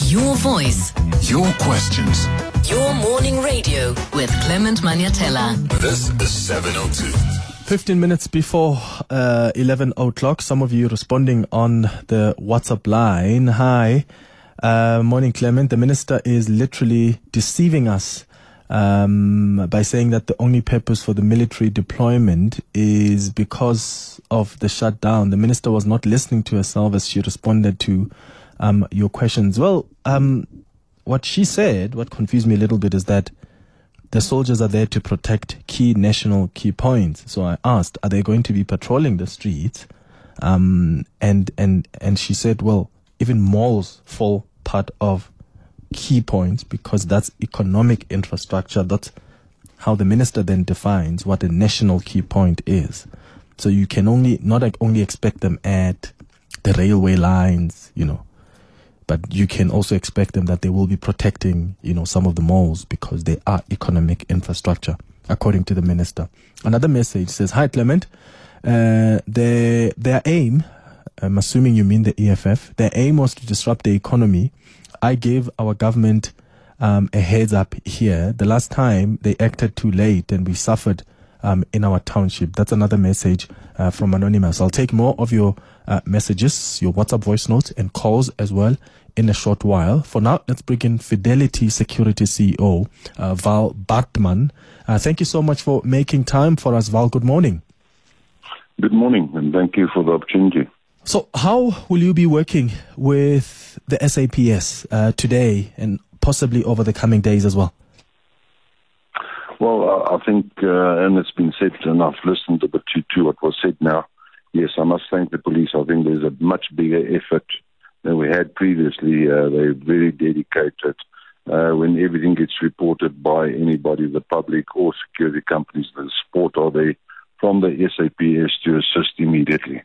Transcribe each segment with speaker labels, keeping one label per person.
Speaker 1: Your voice.
Speaker 2: Your questions.
Speaker 1: Your morning radio with Clement Maniatella.
Speaker 2: This is 702.
Speaker 3: 15 minutes before 11 o'clock. Some of you responding on the WhatsApp line. Hi. Morning, Clement. The minister is literally deceiving us by saying that the only purpose for the military deployment is because of the shutdown. The minister was not listening to herself as she responded to your questions. Well, what she said, what confused me a little bit, is that the soldiers are there to protect national key points. So I asked, are they going to be patrolling the streets? And she said, well, even malls fall part of key points because that's economic infrastructure. That's how the minister then defines what a national key point is. So you can not only expect them at the railway lines, but you can also expect them that they will be protecting, some of the malls because they are economic infrastructure, according to the minister. Another message says, hi, Clement. Their aim, I'm assuming you mean the EFF, their aim was to disrupt the economy. I gave our government a heads up here. The last time they acted too late and we suffered in our township. That's another message from Anonymous. I'll take more of your messages, your WhatsApp voice notes and calls as well in a short while. For now, let's bring in Fidelity Security CEO, Val Bartman. Thank you so much for making time for us, Val. Good morning.
Speaker 4: Good morning, and thank you for the opportunity.
Speaker 3: So how will you be working with the SAPS today and possibly over the coming days as well?
Speaker 4: Well, I think, and it's been said, and I've listened a bit to what was said now. Yes, I must thank the police. I think there's a much bigger effort than we had previously. They're very dedicated. When everything gets reported by anybody, the public or security companies, the support are there from the SAPS to assist immediately.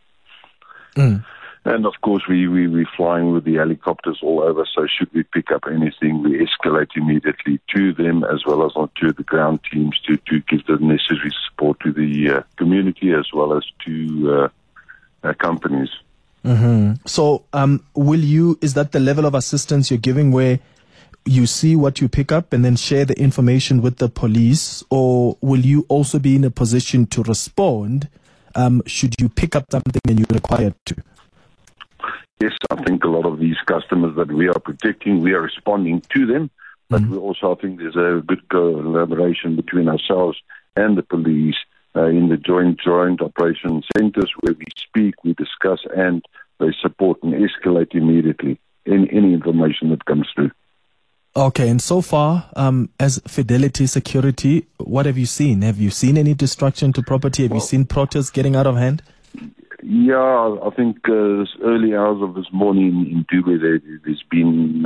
Speaker 4: Mm. And of course, we're flying with the helicopters all over, so should we pick up anything, we escalate immediately to them as well as to the ground teams to give the necessary support to the community as well as to companies.
Speaker 3: Mm-hmm. So is that the level of assistance you're giving where you see what you pick up and then share the information with the police, or will you also be in a position to respond should you pick up something and you're required to?
Speaker 4: Yes, I think a lot of these customers that we are protecting, we are responding to them, but we also, I think there's a good collaboration between ourselves and the police in the joint operation centers where we speak, we discuss, and they support and escalate immediately any information that comes through.
Speaker 3: Okay, and so far, as Fidelity Security, what have you seen? Have you seen any destruction to property? Have you seen protests getting out of hand?
Speaker 4: Yeah, I think early hours of this morning in Dubai, there's been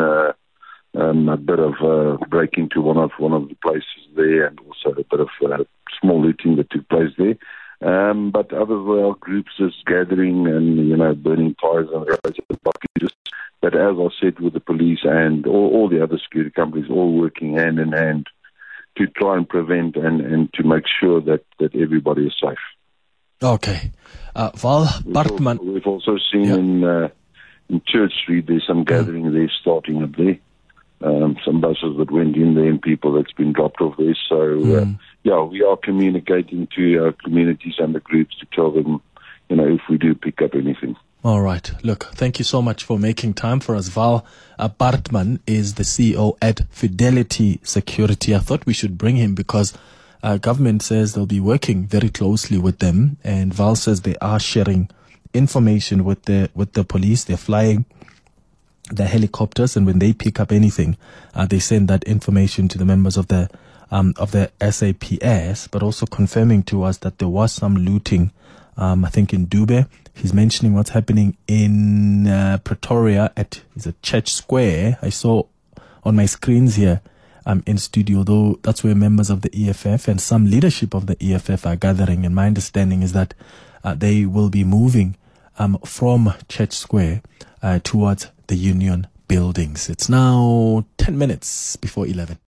Speaker 4: a bit of breaking to one of the places there, and also a bit of small looting that took place there. But other groups just gathering and burning tires on the roads and blockages. But as I said, with the police and all the other security companies, all working hand in hand to try and prevent and to make sure that everybody is safe.
Speaker 3: Okay. Val Bartman.
Speaker 4: We've also seen in Church Street, there's some gathering there starting up there. Some buses that went in there and people that's been dropped off there. So, we are communicating to our communities and the groups to tell them, if we do pick up anything.
Speaker 3: All right. Look, thank you so much for making time for us. Val Bartman is the CEO at Fidelity Security. I thought we should bring him because government says they'll be working very closely with them, and Val says they are sharing information with the police. They're flying the helicopters, and when they pick up anything, they send that information to the members of the SAPS, but also confirming to us that there was some looting, I think in Dubai. He's mentioning what's happening in Pretoria at Church Square. I saw on my screens here in studio, though that's where members of the EFF and some leadership of the EFF are gathering. And my understanding is that they will be moving from Church Square towards the Union buildings. It's now 10 minutes before 11.